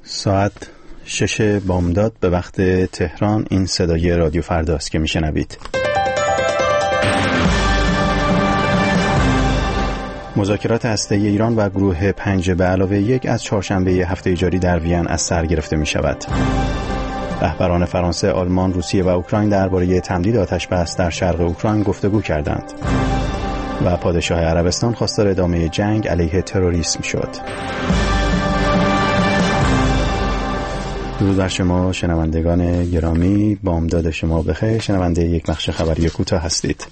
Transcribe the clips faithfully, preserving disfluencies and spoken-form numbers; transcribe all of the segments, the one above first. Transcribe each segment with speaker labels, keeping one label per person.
Speaker 1: ساعت شش بامداد به وقت تهران. این صدای رادیو فرداست که میشنوید. مذاکرات هسته‌ای ایران و گروه پنج به علاوه یک از چهارشنبه هفته جاری در وین از سر گرفته می شود. رهبران فرانسه، آلمان، روسیه و اوکراین درباره تمدید آتش‌بس در شرق اوکراین گفتگو کردند و پادشاه عربستان خواستار ادامه جنگ علیه تروریسم شد. درود بر شما شنوندگان گرامی، بامداد شما بخیر. شنونده یک بخش خبری کوتاه هستید.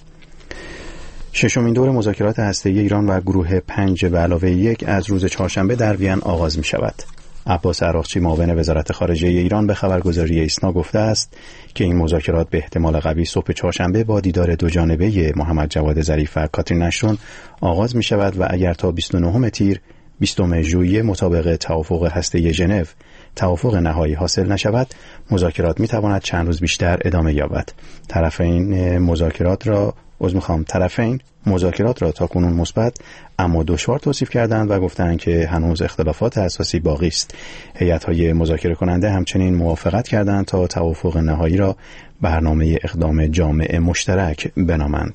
Speaker 1: ششمین دور مذاکرات هسته‌ای ایران و گروه پنج به علاوه یک از روز چهارشنبه در وین آغاز می شود. عباس عراقچی معاون وزارت خارجه ایران به خبرگزاری ایسنا گفته است که این مذاکرات به احتمال قوی صبح چهارشنبه با دیدار دو جانبه محمد جواد ظریف و کاترین اشتون آغاز می شود و اگر تا بیست و نهم تیر بیستم ژوئیه مطابق توافق هسته‌ای ژنو توافق نهایی حاصل نشود، مذاکرات می تواند چند روز بیشتر ادامه یابد. طرفین مذاکرات را از میخوام طرفین مذاکرات را تاکنون مثبت اما دشوار توصیف کردند و گفتند که هنوز اختلافات اساسی باقی است. هیئت‌های مذاکره کننده همچنین موافقت کردند تا توافق نهایی را برنامه اقدام جامع مشترک بنامند.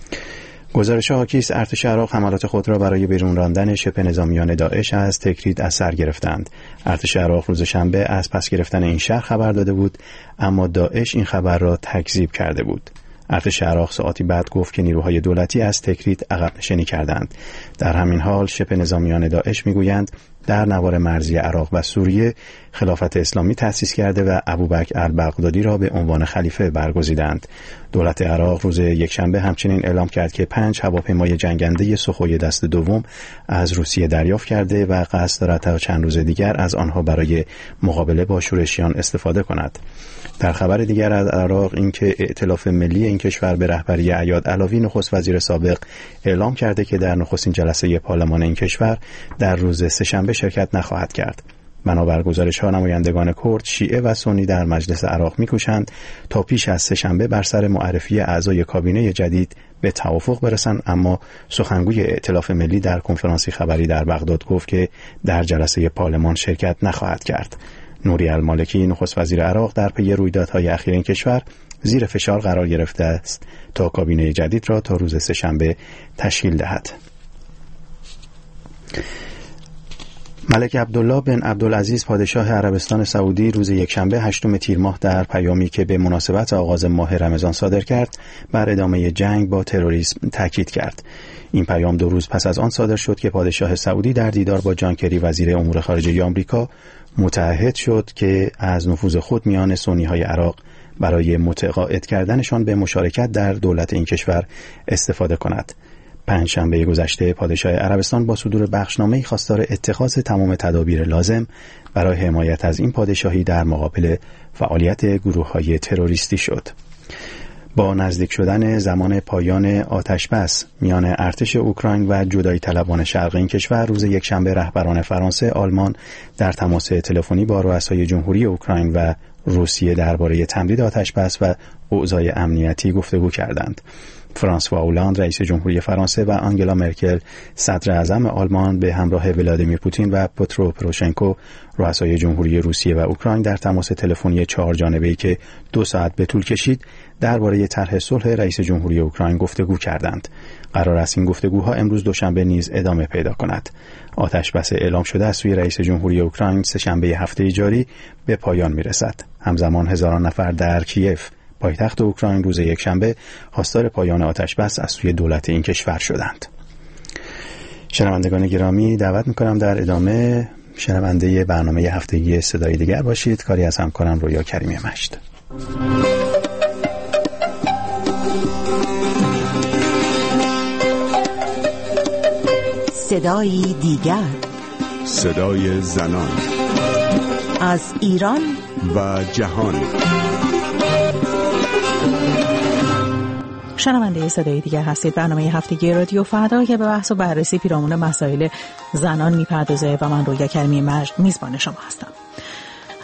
Speaker 1: گزارش حاکی است ارتش عراق حملات خود را برای بیرون راندن شبه نظامیان داعش از تکرید از سر گرفتند. ارتش عراق روز شنبه از پس گرفتن این شهر خبر داده بود، اما داعش این خبر را تکذیب کرده بود. ارتش عراق ساعتی بعد گفت که نیروهای دولتی از تکرید عقب نشینی کردند. در همین حال شبه نظامیان داعش میگویند در نوار مرزی عراق و سوریه خلافت اسلامی تأسیس کرده و ابوبکر البغدادی را به عنوان خلیفه برگزیدند. دولت عراق روز یکشنبه همچنین اعلام کرد که پنج هواپیمای جنگنده سخوی دست دوم از روسیه دریافت کرده و قصد دارد تا چند روز دیگر از آنها برای مقابله با شورشیان استفاده کند. در خبر دیگر از عراق اینکه ائتلاف ملی این کشور به رهبری عیاد علاوی نخست وزیر سابق اعلام کرده که در نخستین جلسه پارلمان این کشور در روز سه‌شنبه شرکت نخواهد کرد. بنابر گزارش‌ها نمایندگان کرد، شیعه و سنی در مجلس عراق می‌کوشند تا پیش از سه‌شنبه بر سر معرفی اعضای کابینه جدید به توافق برسند، اما سخنگوی ائتلاف ملی در کنفرانسی خبری در بغداد گفت که در جلسه پارلمان شرکت نخواهد کرد. نوری المالکی نخست وزیر عراق در پی رویدادهای اخیر این کشور زیر فشار قرار گرفته است تا کابینه جدید را تا روز سه‌شنبه تشکیل دهد. ملک عبدالله بن عبدالعزیز پادشاه عربستان سعودی روز یکشنبه هشتم تیر ماه در پیامی که به مناسبت آغاز ماه رمضان صادر کرد بر ادامه جنگ با تروریسم تاکید کرد. این پیام دو روز پس از آن صادر شد که پادشاه سعودی در دیدار با جان کری وزیر امور خارجه آمریکا متعهد شد که از نفوذ خود میان سنی‌های عراق برای متقاعد کردنشان به مشارکت در دولت این کشور استفاده کند. پنجشنبه گذشته پادشاه عربستان با صدور بخشنامه‌ای خواستار اتخاذ تمام تدابیر لازم برای حمایت از این پادشاهی در مقابل فعالیت گروه‌های تروریستی شد. با نزدیک شدن زمان پایان آتش‌بس میان ارتش اوکراین و جدایی طلبان شرق این کشور روز یکشنبه رهبران فرانسه، آلمان در تماس تلفنی با رؤسای جمهوری اوکراین و روسیه درباره تمدید آتش‌بس و اوضاع امنیتی گفتگو کردند. فرانسوا اولاند رئیس جمهوری فرانسه و آنگلا مرکل صدر اعظم آلمان به همراه ولادیمیر پوتین و پترو پروشنکو رؤسای جمهوری روسیه و اوکراین در تماس تلفنی چهار جانبه‌ای که دو ساعت به طول کشید درباره طرح صلح رئیس جمهوری اوکراین گفتگو کردند. قرار است این گفتگوها امروز دوشنبه نیز ادامه پیدا کند. آتش‌بس اعلام شده از سوی رئیس جمهوری اوکراین سه‌شنبه هفته جاری به پایان می‌رسد. همزمان هزاران نفر در کیف پایتخت اوکراین روز یکشنبه خواستار پایان آتش‌بس از سوی دولت این کشور شدند. شنوندگان گرامی، دعوت می‌کنم در ادامه شنونده برنامه هفتگی صدای دیگر باشید. کاری از همکارم رویا کریمی مشت.
Speaker 2: صدای دیگر،
Speaker 3: صدای زنان
Speaker 2: از ایران
Speaker 3: و جهان.
Speaker 4: شنونده صدای دیگر هستید. برنامه هفتگی رادیو فردا که به بحث و بررسی پیرامون مسائل زنان میپردازه و من رویا کریمی مجد میزبان شما هستم.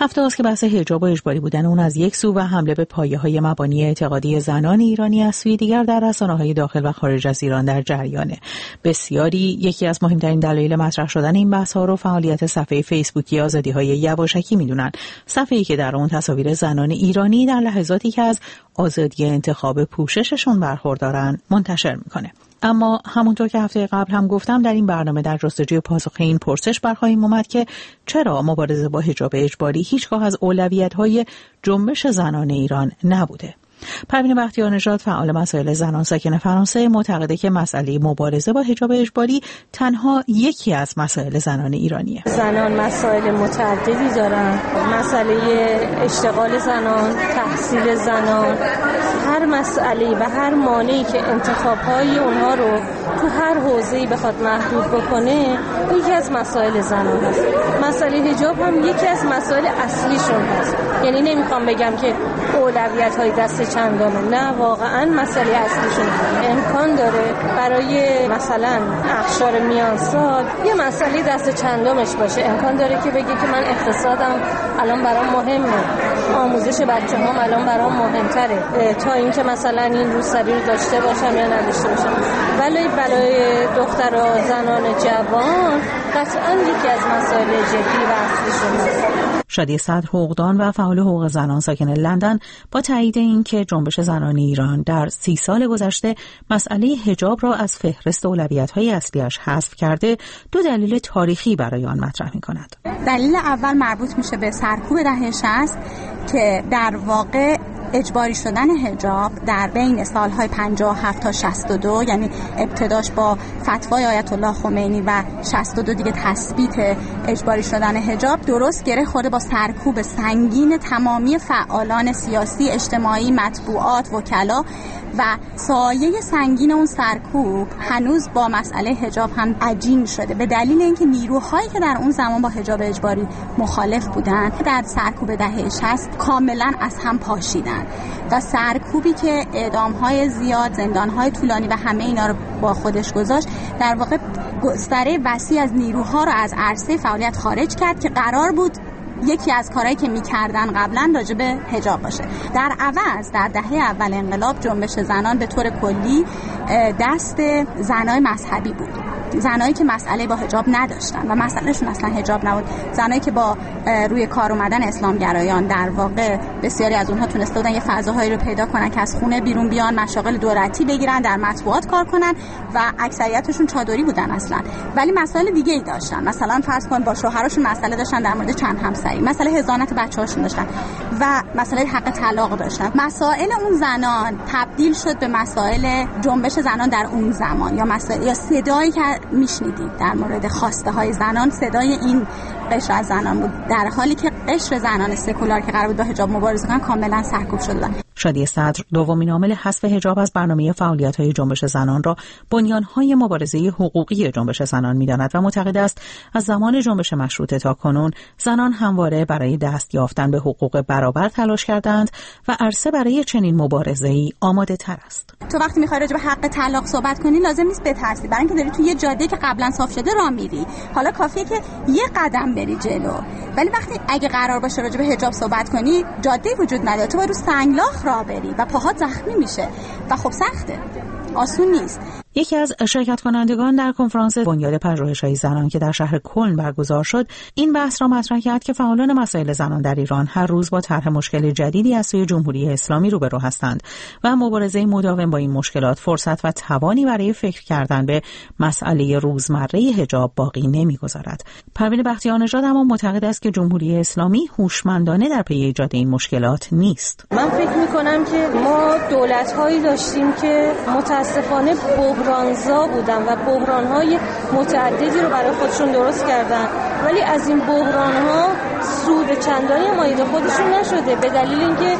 Speaker 4: هفته است که بحث حجاب و اجباری بودن اون از یک سو و حمله به پایه‌های مبانی اعتقادی زنان ایرانی از سوی دیگر در رسانه‌های داخل و خارج از ایران در جریانه. بسیاری یکی از مهمترین دلایل مطرح شدن این بحث‌ها رو فعالیت صفحه فیسبوکی آزادی‌های یواشکی می‌دونن. صفحه‌ای که در اون تصاویر زنان ایرانی در لحظاتی که از آزادی انتخاب پوشششون برخوردارن منتشر می‌کنه. اما همونطور که هفته قبل هم گفتم در این برنامه در جستجوی پاسخ این پرسش برخواهیم اومد که چرا مبارزه با حجاب اجباری هیچگاه از اولویت‌های جنبش زنان ایران نبوده. پروین بختیارنژاد فعال مسائل زنان ساکن فرانسه معتقده که مسئله مبارزه با حجاب اجباری تنها یکی از مسائل زنان ایرانیه.
Speaker 5: زنان مسائل متعددی دارن، مسئله اشتغال زنان، تحصیل زنان، هر مسئله و هر مانعی که انتخاب‌های اونها رو تو هر حوزه‌ای بخواد محدود بکنه یکی از مسائل زنان هست. مسئله حجاب هم یکی از مسائل اصلیشون هست. یعنی نمیخوام بگم که اولویت‌های دست چندانه، نه، واقعا مسئله اصلیشون امکان داره برای مثلا اقشار میانسال یه مسئله دست چندمش باشه. امکان داره که بگه که من اقتصادم الان برام مهمه، آموزش بچه‌هام الان برام مهمتره تا اینکه مثلا این روسری رو داشته باشم یا نداشته باشم. ولی برای دخترها زنان جوان قطعا یکی از مسائل جدی و اصلیشون هست.
Speaker 4: شادی صدر حقوقدان و فعال حقوق زنان ساکن لندن با تایید این که جنبش زنان ایران در سی سال گذشته مسئله حجاب را از فهرست اولویت‌های اصلیش حذف کرده، دو دلیل تاریخی برای آن مطرح می‌کند.
Speaker 6: دلیل اول مربوط میشه به سرکوب دهه شصت که در واقع اجباری شدن حجاب در بین سالهای پنجاه و هفت تا شصت و دو، یعنی ابتداش با فتوای آیت الله خمینی و شصت و دو دیگه تثبیت اجباری شدن حجاب، درست گره خورده با سرکوب سنگین تمامی فعالان سیاسی، اجتماعی، مطبوعات، وکلا و سایه سنگین اون سرکوب هنوز با مسئله حجاب هم عجین شده به دلیل اینکه نیروهایی که در اون زمان با حجاب اجباری مخالف بودن در سرکوب دهه شصت کاملا از هم پاشیدن و سرکوبی که اعدام‌های زیاد، زندان‌های طولانی و همه اینا رو با خودش گذاشت، در واقع گستره وسیع از نیروها رو از عرصه فعالیت خارج کرد که قرار بود یکی از کارهایی که می‌کردن قبلا راجع به حجاب باشه. در عوض در دهه اول انقلاب جنبش زنان به طور کلی دست زنای مذهبی بود، زنایی که مسئله با حجاب نداشتن و مسئلهشون اصلا حجاب نبود، زنایی که با روی کار اومدن اسلامگرایان در واقع بسیاری از اونها تونسته بودن یه فضاهایی رو پیدا کنن که از خونه بیرون بیان، مشاغل دولتی بگیرن، در مطبوعات کار کنن و اکثریتشون چادری بودن اصلا، ولی مسائل دیگه ای داشتن. مثلا فرض کن با شوهراشون مسئله داشتن در مورد چند همسری، مسئله حضانت بچه‌هاشون داشتن و مسئله حق طلاق داشتن. مسائل اون زنان تبدیل شد به مسائل جنبش زنان در اون زمان، یا مسائل یا صدایی که میشنیدید در مورد خواسته های زنان صدای این قشر از زنان بود، در حالی که قشر زنان سکولار که قرار بود با حجاب مبارزه کنن کاملا سرکوب شدن.
Speaker 4: شادی صدر دومین عامل حذف حجاب از برنامه فعالیت‌های جنبش زنان را بنیان‌های مبارزه حقوقی جنبش زنان می‌داند و معتقد است از زمان جنبش مشروطه تا کنون زنان همواره برای دست یافتن به حقوق برابر تلاش کردند و عرصه برای چنین مبارزه‌ای آماده‌تر است.
Speaker 6: تو وقتی می‌خوای راجع به حق طلاق صحبت کنی لازم نیست بترسی، برای اینکه داری تو یه جاده که قبلا صاف شده راه میری، حالا کافیه که یه قدم بری جلو. ولی وقتی اگه قرار باشه راجع به حجاب صحبت کنی جاده وجود نداره، تو باید رو سنگلاخ راه بری و پاهات زخمی میشه و خب سخته، آسون نیست.
Speaker 4: یکی از شرکت کنندگان در کنفرانس بنیاد پژوهش‌های زنان که در شهر کلن برگزار شد، این بحث را مطرح کرد که فعالان مسائل زنان در ایران هر روز با طرح مشکل جدیدی از سوی جمهوری اسلامی روبرو هستند و مبارزه مداوم با این مشکلات فرصت و توانی برای فکر کردن به مسئله روزمره حجاب باقی نمی‌گذارد. پروین بختیارنژاد اما معتقد است که جمهوری اسلامی هوشمندانه در پی ایجاد این مشکلات نیست.
Speaker 5: من فکر می‌کنم که ما دولت‌هایی داشتیم که متأسفانه بحرانزا بودن و بحران‌های متعددی رو برای خودشون درست کردن، ولی از این بحران‌ها سود چندانی مایه خودشون نشده به دلیل اینکه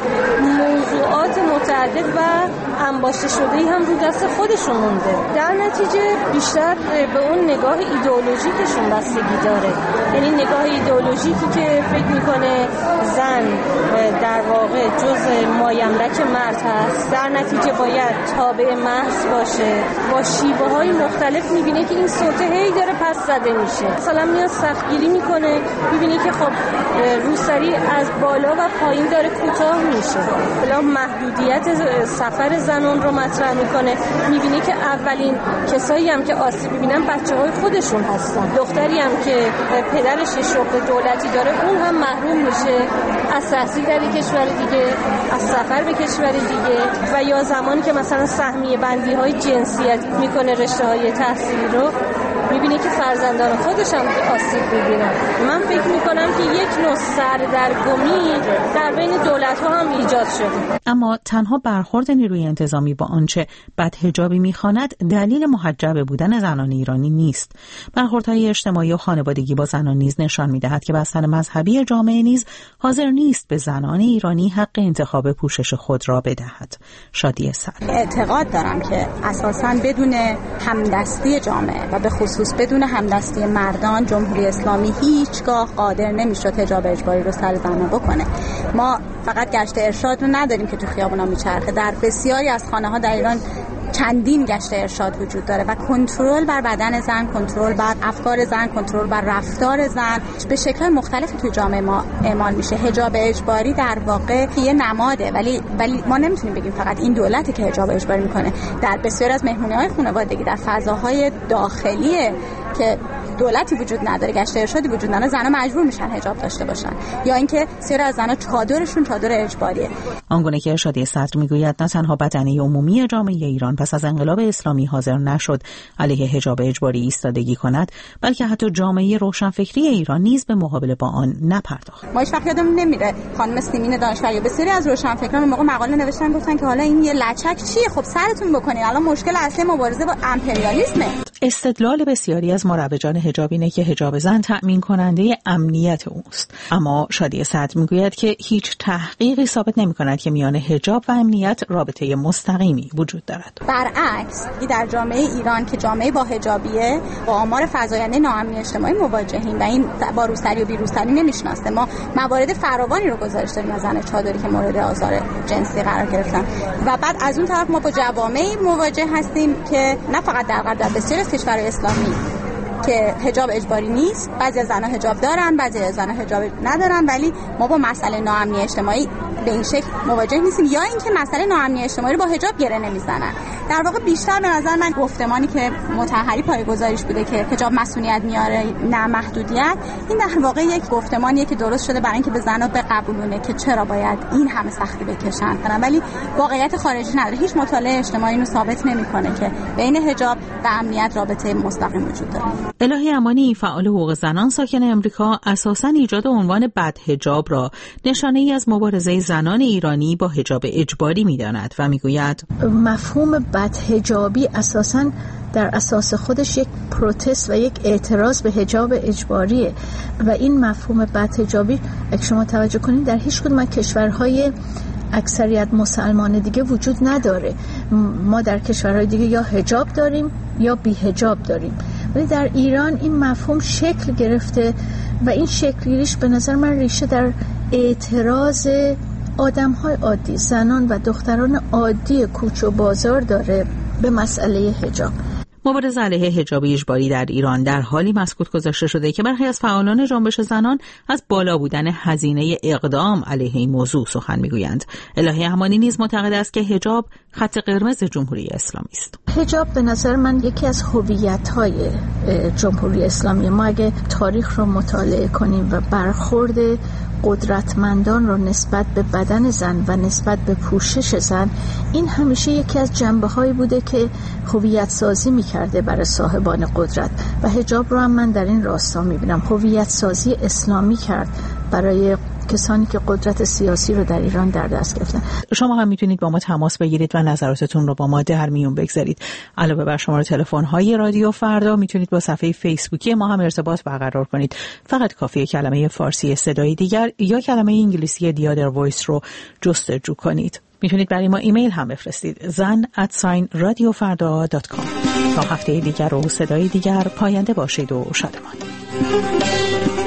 Speaker 5: موضوعات متعدد و انباشته شده‌ای هم رو دست خودشون مونده. در نتیجه بیشتر به اون نگاه ایدئولوژیکشون بستگی داره، یعنی نگاه ایدئولوژیکی که فکر می‌کنه زن در واقع جزء مایملک مرد هست، در نتیجه باید تابع محض باشه با شیوه های مختلف میبینه که این صوت هی داره پس زده میشه. مثلا میاد سختگیری میکنه، میبینه که خب روسری از بالا و پایین داره کوتاه میشه. بلا محدودیت سفر زنان رو مطرح میکنه، میبینه که اولین کسایی هم که آسیب میبینن بچه‌های خودشون هستن. دختری هم که پدرش شغل دولتی داره اون هم محروم میشه از تحصیل در کشور دیگه، از سفر به کشور دیگه، و یا زمانی که مثلا سهمیه بندی های جنسیت میکنه رشته های تحصیلی رو، میبینه که فرزندان خودش هم آسیب میبینن. من فکر میکنم که یک نوع سردرگمی در بین دولت ها هم ایجاد شده.
Speaker 4: اما تنها برخورد نیروی انتظامی با آنچه بدحجابی میخواند دلیل محجب بودن زنان ایرانی نیست. برخوردهای اجتماعی و خانوادگی با زنان نیز نشان میدهد که بستر مذهبی جامعه نیز حاضر نیست به زنان ایرانی حق انتخاب پوشش خود را بدهد. شادی صدر:
Speaker 6: اعتقاد دارم که اساساً بدون همدستی جامعه و به خصوص بدون همدستی مردان جمهوری اسلامی هیچگاه قادر نمیشد حجاب اجباری رو سر زنان بکنه. ما فقط گشت ارشاد رو نداریم که تو خیابونا میچرخه، در بسیاری از خانه‌ها در ایران چندین گشت ارشاد وجود داره و کنترل بر بدن زن، کنترل بر افکار زن، کنترل بر رفتار زن به شکل مختلفی تو جامعه ما اعمال میشه. حجاب اجباری در واقع یه نماده، ولی ولی ما نمیتونیم بگیم فقط این دولتی که حجاب اجباری میکنه. در بسیار از مهمونی‌های خانوادگی در فضاهای داخلی که دولتی وجود نداره، گشت ارشادی وجود نداره، زن‌ها مجبور میشن حجاب داشته باشن، یا اینکه سری از زن‌ها چادرشون چادر اجباریه.
Speaker 4: آنگونه که شادی صدر میگوید نه تنها بدنه عمومی جامعه ایران پس از انقلاب اسلامی حاضر نشد علیه حجاب اجباری ایستادگی کند، بلکه حتی جامعه روشنفکری ایران نیز به مقابله با آن نپرداخت.
Speaker 6: ما هیچ وقت یادمون نمیره خانم سیمین دانشور یا بسیاری از روشنفکران موقع مقاله نوشتن گفتن که حالا این یه لچک چیه، خب سرتون بکنین، الان مشکل اصلی مبارزه با امپریالیسمه.
Speaker 4: استدلال بسیاری از مروجان حجاب اینه که حجاب زن تأمین کننده امنیت اوست، اما شادی صدر میگوید که هیچ تحقیقی ثابت نمی‌کند که میان حجاب و امنیت رابطه مستقیمی وجود دارد.
Speaker 6: برعکس در جامعه ایران که جامعه با حجابیه با آمار فزاینده ناامنی اجتماعی مواجهیم و این با روسری و بیروسری نمیشناسه. ما موارد فراوانی رو گزارش داریم از زن چادری که مورد آزار جنسی قرار گرفتن و بعد از اون طرف ما با جوامعی مواجه هستیم که نه فقط در غرب، در بسیاری از کشورهای اسلامی که حجاب اجباری نیست، بعضی از زنها حجاب دارن، بعضی از زنها حجاب ندارن، ولی ما با مسئله ناامنی اجتماعی به این شکل مواجه نیستیم، یا اینکه مسئله ناامنی اجتماعی رو با حجاب گره نمیزنن. در واقع بیشتر به نظر من گفتمانی که مطهری پایه‌گذاریش بوده که حجاب مسئولیت میاره نه محدودیت، این در واقع یک گفتمانیه که درست شده برای اینکه به زنها بقبولونه که چرا باید این همه سختی بکشن، ولی واقعیت خارجی نداره. هیچ مطالعه اجتماعی رو ثابت نمیکنه که بین حجاب و امنیت رابطه مستقیم وجود داره.
Speaker 4: الهی امانی، فعال حقوق زنان ساکن امریکا، اساساً ایجاد عنوان بدحجاب را نشانه‌ای از مبارزه زنان ایرانی با حجاب اجباری می‌داند و می‌گوید
Speaker 7: مفهوم بدحجابی اساساً در اساس خودش یک پروتست و یک اعتراض به حجاب اجباریه و این مفهوم بدحجابی اگه شما توجه کنید در هیچ کدوم از کشورهای اکثریت مسلمان دیگه وجود نداره. ما در کشورهای دیگه یا حجاب داریم یا بی حجاب داریم، ولی در ایران این مفهوم شکل گرفته و این شکل گیریش به نظر من ریشه در اعتراض آدم‌های عادی، زنان و دختران عادی کوچه و بازار داره به مسئله حجاب.
Speaker 4: مبارزه علیه حجاب اجباری در ایران در حالی مسکوت گذاشته شده که برخی از فعالان جنبش زنان از بالا بودن هزینه اقدام علیه این موضوع سخن میگویند. الهی امانی نیز معتقد است که حجاب خط قرمز جمهوری اسلامی است.
Speaker 7: حجاب به نظر من یکی از هویت‌های جمهوری اسلامی. ما اگه تاریخ رو مطالعه کنیم و برخورد قدرتمندان رو نسبت به بدن زن و نسبت به پوشش زن، این همیشه یکی از جنبه‌هایی بوده که هویت سازی می‌کرده برای صاحبان قدرت و حجاب رو هم من در این راستا می‌بینم هویت سازی اسلامی کرد برای کسانی که قدرت سیاسی رو در ایران در دست گرفتن.
Speaker 4: شما هم میتونید با ما تماس بگیرید و نظراتتون رو با ما در میون بگذارید. علاوه بر شماره تلفن های رادیو فردا میتونید با صفحه فیسبوکی ما هم ارتباط برقرار کنید. فقط کافیه کلمه فارسی صدای دیگر یا کلمه انگلیسی دی آدر وایس رو جستجو کنید. میتونید برای ما ایمیل هم بفرستید زن ات ساین رادیو فردا دات کام. تا هفته دیگر و صدای دیگر، پاینده باشید و شادمان.